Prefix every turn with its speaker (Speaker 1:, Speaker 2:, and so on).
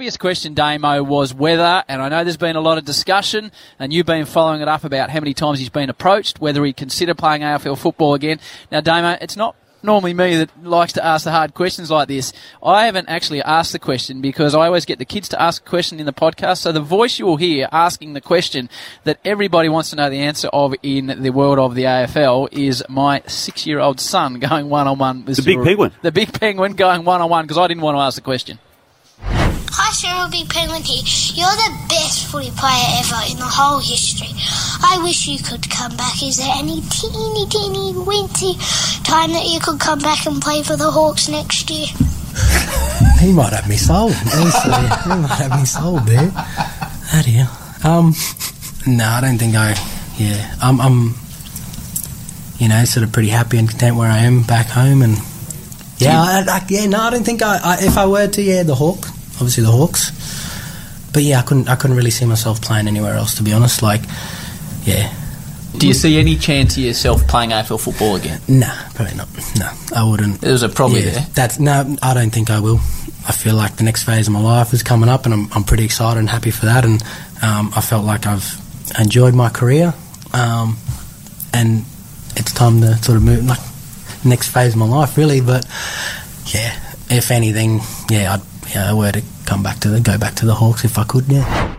Speaker 1: obvious question, Damo, was whether, and I know there's been a lot of discussion, and you've been following it up about how many times he's been approached, whether he'd consider playing AFL football again. Now, Damo, it's not normally me that likes to ask the hard questions like this. I haven't actually asked the question because I always get the kids to ask a question in the podcast. So the voice you will hear asking the question that everybody wants to know the answer of in the world of the AFL is my 6-year-old son going one-on-one with
Speaker 2: the big penguin.
Speaker 1: The big penguin going one-on-one because I didn't want to ask the question.
Speaker 3: Hi, Cheryl, Big Penguin here. You're the best footy player ever in the whole history. I wish you could come back. Is there any teeny, wincy time that you could come back and play for the Hawks next year?
Speaker 4: He might have me sold. Honestly, he might have me sold there. How do you? No, I don't think I. Yeah, I'm. Sort of pretty happy and content where I am back home, and I don't think if I were to, the Hawk. Obviously the Hawks, but I couldn't really see myself playing anywhere else, to be honest. Do
Speaker 1: you see any chance of yourself playing AFL football again?
Speaker 4: Nah, probably not. No, I wouldn't.
Speaker 1: There's a probably there.
Speaker 4: I don't think I will. I feel like the next phase of my life is coming up, and I'm pretty excited and happy for that. And I felt like I've enjoyed my career, and it's time to sort of move next phase of my life, really. But if anything, I were to go back to the Hawks if I could,